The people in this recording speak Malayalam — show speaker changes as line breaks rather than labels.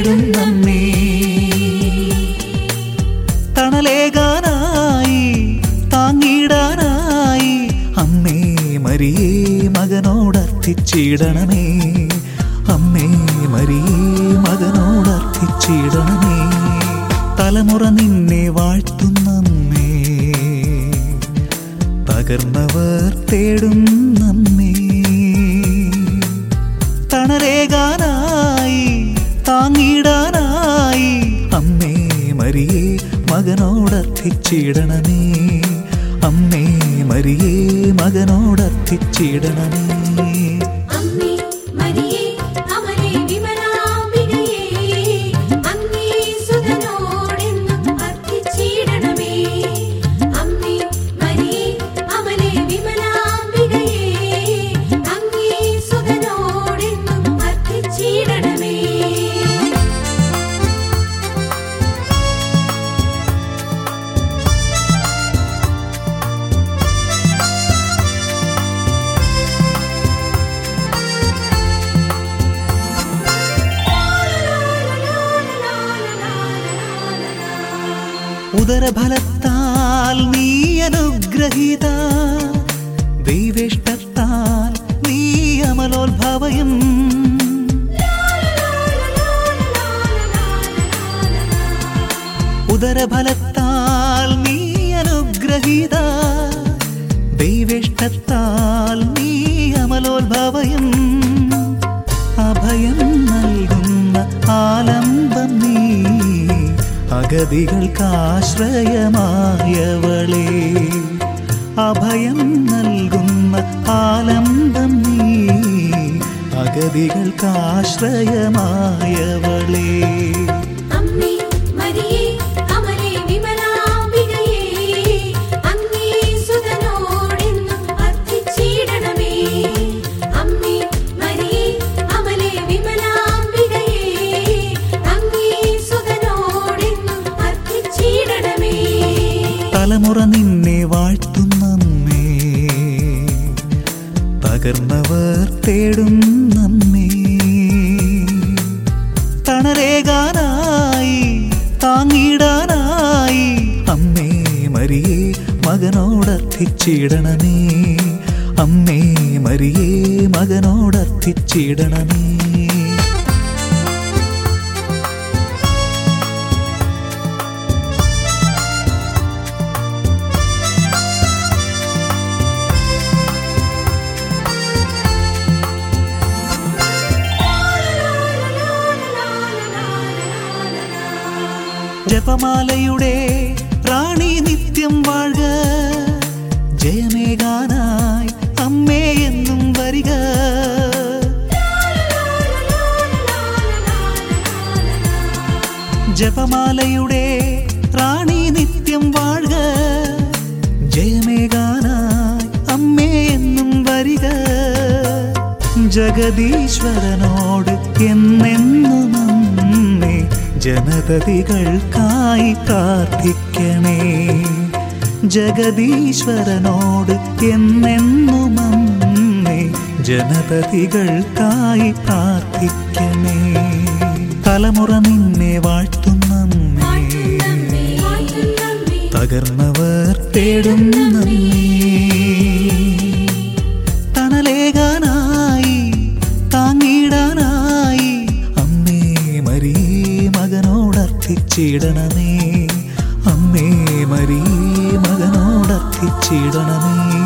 തേടുന്നമ്മേ. തണലേകാനായി താങ്ങിടാനായി അമ്മേ മരിയേ മകനോടർത്ഥിച്ചിടണമേ. അമ്മേ മരിയേ മകനോടർത്ഥിച്ചിടണമേ. തലമുറ നിന്നെ വാഴ്ത്തുന്നമ്മേ, തകർന്നവർ തേടുന്നമ്മേ. തണലേകാനായി താങ്ങിടാനായി അമ്മേ മരിയേ മകനോടർത്ഥിച്ചിടണമേ. അമ്മേ മരിയേ മകനോടർത്ഥിച്ചിടണമേ. ഉദരഫലത്താൽ നീ അനുഗ്രഹീത, ദൈവേഷ്ടത്താൽ നീ അമലോത്ഭവയം. ഉദരഫലത്താൽ നീ അനുഗ്രഹീത, ദൈവേഷ്ടത്താൽ നീ അമലോത്ഭവയം. അഭയം നൽകുന്ന ആലംബം നീ, അഗതികൾക്കാശ്രയമായവളേ. അഭയം നൽകുന്ന ആലംബം നീ, അഗതികൾക്കാശ്രയമായവളേ. തലമുറ നിന്നെ വാഴ്ത്തുന്നമ്മേ, തകർന്നവർ തേടുന്നമ്മേ. തണലേകാനായി താങ്ങിടാനായി അമ്മേ മരിയേ മകനോടർത്ഥിച്ചിടണമേ. അമ്മേ മരിയേ മകനോടർത്ഥിച്ചിടണമേ. ജപമാലയുടെ റാണി നിത്യം വാഴ്ക, ജയമേകാനായി അമ്മേ എന്നും വരിക. ജപമാലയുടെ റാണി നിത്യം വാഴ്ക, ജയമേകാനായി അമ്മേ എന്നും വരിക. ജഗദീശ്വരനോട് എന്നെന്നും അമ്മേ ജനതതികൾക്കായി പ്രാർത്ഥിക്കണേ. ജഗദീശ്വരനോട് എന്നെന്നും അമ്മേ ജനതതികൾക്കായി പ്രാർത്ഥിക്കണേ. തലമുറ നിന്നെ വാഴ്ത്തുന്നമ്മേ, തകർന്നവർ തേടുന്നമ്മേ. തണലേകാനായി താങ്ങിടാനായി അമ്മേ മരിയേ മകനോടർത്ഥിച്ചിടണമേ. അമ്മേ മരിയേ മകനോടർത്ഥിച്ചിടണമേ.